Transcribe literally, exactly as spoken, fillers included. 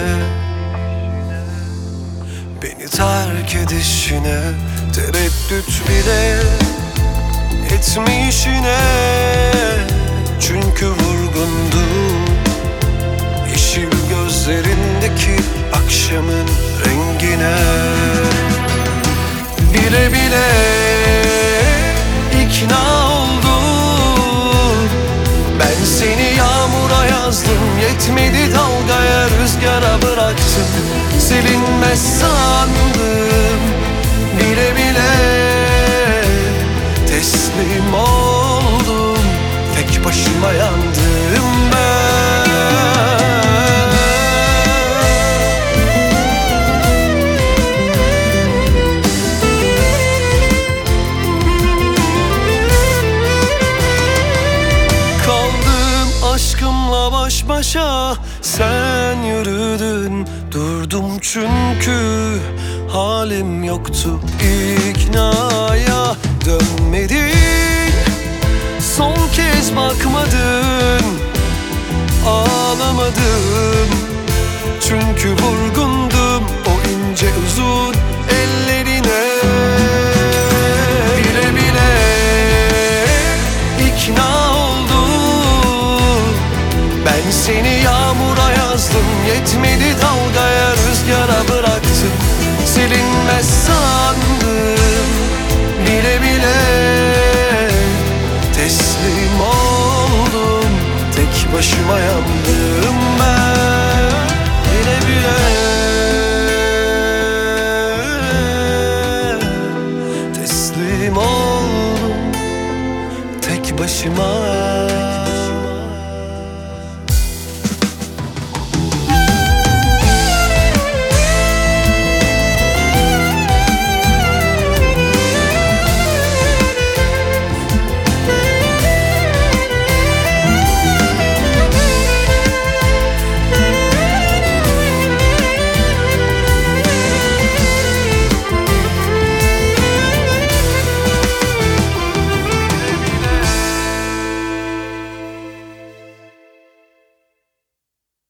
beni terk edişine tereddüt bile etmişine. Çünkü vurgundum yeşil gözlerindeki akşamın rengine. Bile bile ikna oldum, ben seni yağmura yazdım, yetmedi dalgaya rüzgara bıraktım, silinmez sandım. Bile bile teslim oldum, tek başıma yandım ben. Kaldım aşkımla baş başa, sen yürüdün durdum çünkü halim yoktu iknaya. Dönmedin, son kez bakmadın, ağlamadım çünkü vurgundum o ince uzun ellerine. Bile bile ikna oldum, ben seni yağmura yazdım, yetmedi dalgaya rüzgara bıraktım, silinmez sandım. Bile bile teslim oldum, tek başıma yandım ben.